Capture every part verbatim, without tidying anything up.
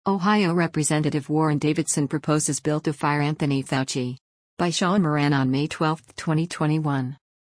Ohio Representative Warren Davidson proposes bill to fire Anthony Fauci. By Sean Moran on May twelfth, twenty twenty-one.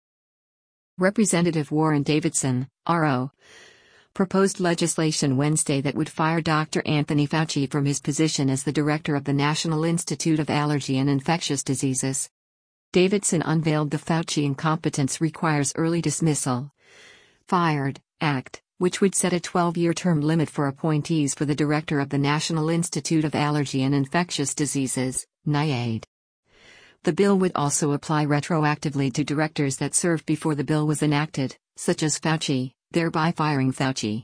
Representative Warren Davidson, R O, proposed legislation Wednesday that would fire Doctor Anthony Fauci from his position as the director of the National Institute of Allergy and Infectious Diseases. Davidson unveiled the Fauci Incompetence Requires Early Dismissal. Fired Act, which would set a twelve-year term limit for appointees for the director of the National Institute of Allergy and Infectious Diseases, NIAID. The bill would also apply retroactively to directors that served before the bill was enacted, such as Fauci, thereby firing Fauci.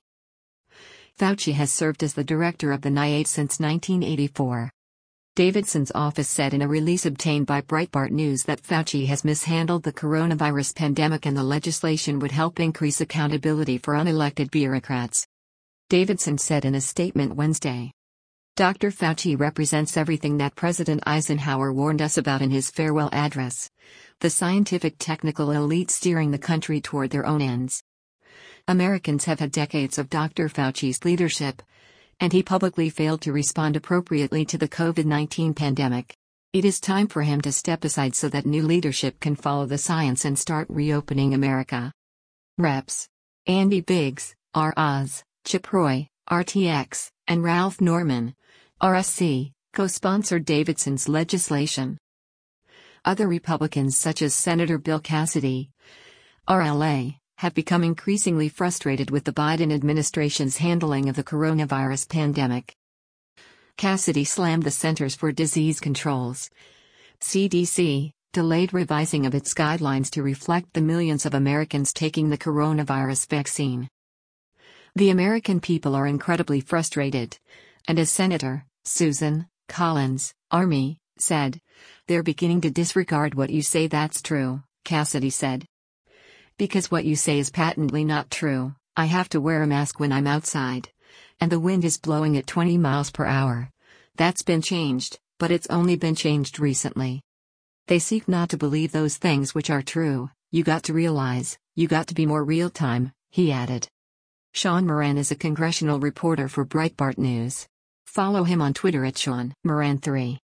Fauci has served as the director of the NIAID since nineteen eighty-four. Davidson's office said in a release obtained by Breitbart News that Fauci has mishandled the coronavirus pandemic and the legislation would help increase accountability for unelected bureaucrats. Davidson said in a statement Wednesday. Doctor Fauci represents everything that President Eisenhower warned us about in his farewell address: the scientific technical elite steering the country toward their own ends. Americans have had decades of Doctor Fauci's leadership, and he publicly failed to respond appropriately to the COVID nineteen pandemic. It is time for him to step aside so that new leadership can follow the science and start reopening America. Reps Andy Biggs, R. Oz, Chip Roy, R T X, and Ralph Norman, R S C, co-sponsored Davidson's legislation. Other Republicans such as Senator Bill Cassidy, R L A, have become increasingly frustrated with the Biden administration's handling of the coronavirus pandemic. Cassidy slammed the Centers for Disease Control's C D C, delayed revising of its guidelines to reflect the millions of Americans taking the coronavirus vaccine. The American people are incredibly frustrated, and as Senator Susan Collins, Army, said, "They're beginning to disregard what you say." "That's true," Cassidy said. "Because what you say is patently not true. I have to wear a mask when I'm outside. And the wind is blowing at twenty miles per hour. That's been changed, but it's only been changed recently. They seek not to believe those things which are true. You got to realize, you got to be more real time," he added. Sean Moran is a congressional reporter for Breitbart News. Follow him on Twitter at Sean Moran three.